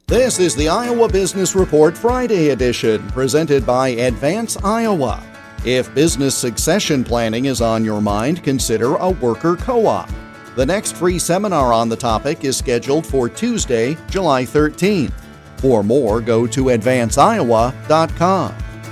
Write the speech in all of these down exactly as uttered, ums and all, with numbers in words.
This is the Iowa Business Report Friday edition, presented by Advance Iowa. If business succession planning is on your mind, consider a worker co-op. The next free seminar on the topic is scheduled for Tuesday, July thirteenth. For more, go to advance iowa dot com.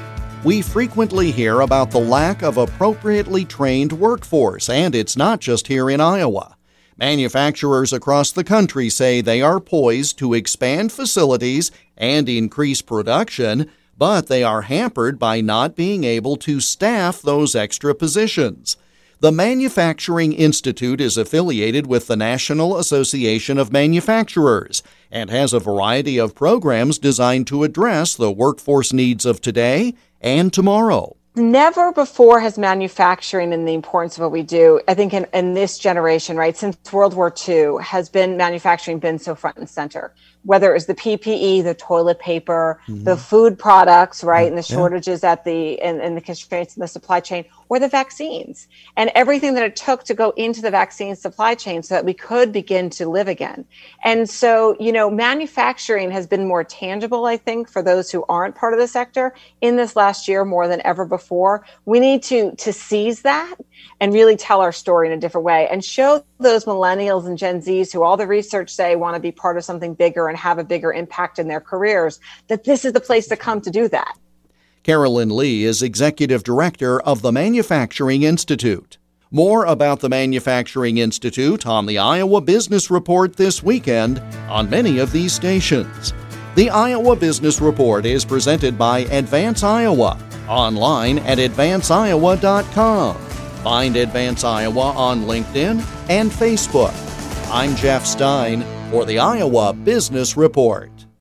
We frequently hear about the lack of appropriately trained workforce, and it's not just here in Iowa. Manufacturers across the country say they are poised to expand facilities and increase production, but they are hampered by not being able to staff those extra positions. The Manufacturing Institute is affiliated with the National Association of Manufacturers and has a variety of programs designed to address the workforce needs of today and tomorrow. Never before has manufacturing and the importance of what we do, I think in, in this generation, right, since World War Two, has been manufacturing been so front and center. Whether it was the P P E, the toilet paper, mm-hmm. the food products, right, and the shortages yeah. at the and, and the constraints in the supply chain, or the vaccines, and everything that it took to go into the vaccine supply chain so that we could begin to live again. And so, you know, manufacturing has been more tangible, I think, for those who aren't part of the sector in this last year more than ever before. We need to to seize that and really tell our story in a different way and show those millennials and Gen Zs who all the research say want to be part of something bigger and have a bigger impact in their careers, that this is the place to come to do that. Carolyn Lee is Executive Director of the Manufacturing Institute. More about the Manufacturing Institute on the Iowa Business Report this weekend on many of these stations. The Iowa Business Report is presented by Advance Iowa, online at advance iowa dot com. Find Advance Iowa on LinkedIn and Facebook. I'm Jeff Stein for the Iowa Business Report.